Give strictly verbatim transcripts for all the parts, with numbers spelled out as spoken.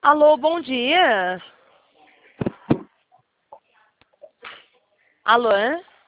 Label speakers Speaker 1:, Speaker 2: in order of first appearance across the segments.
Speaker 1: Alô, bom dia. Alô?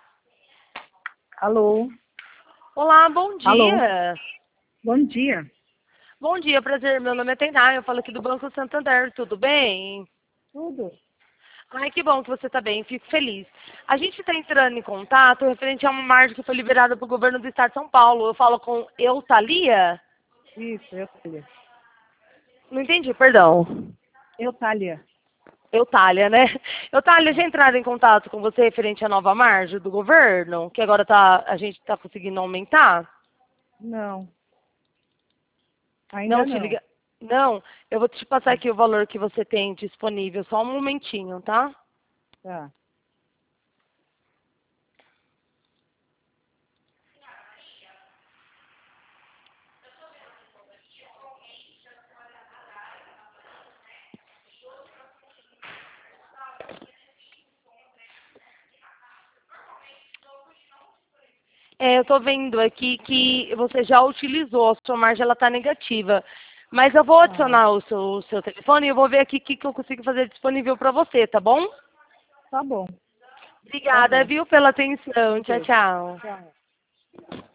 Speaker 2: Alô?
Speaker 1: Olá, bom
Speaker 2: Alô?
Speaker 1: dia.
Speaker 2: Bom dia.
Speaker 1: Bom dia, prazer. Meu nome é Tainá, eu falo aqui do Banco Santander, tudo bem?
Speaker 2: Tudo?
Speaker 1: Ai, que bom que você está bem, fico feliz. A gente está entrando em contato referente a uma margem que foi liberada pelo governo do estado de São Paulo. Eu falo com Eutalia?
Speaker 2: Isso, Eutália.
Speaker 1: Não entendi, perdão.
Speaker 2: Eutália.
Speaker 1: Eutália, né? Eutália, já entraram em contato com você referente à nova margem do governo, que agora tá, a gente está conseguindo aumentar?
Speaker 2: Não, ainda
Speaker 1: Não, te
Speaker 2: não.
Speaker 1: liga. Não, eu vou te passar aqui o valor que você tem disponível, só um momentinho, tá?
Speaker 2: Tá.
Speaker 1: É, eu estou vendo aqui que você já utilizou, a sua margem ela está negativa. Mas eu vou
Speaker 2: Ah,
Speaker 1: adicionar o seu, o seu telefone e eu vou ver aqui o que, que eu consigo fazer disponível para você, tá bom?
Speaker 2: tá bom, tá
Speaker 1: Obrigada,
Speaker 2: bom.
Speaker 1: viu, pela atenção. Tchau,
Speaker 2: Ok.
Speaker 1: tchau.
Speaker 2: Tchau.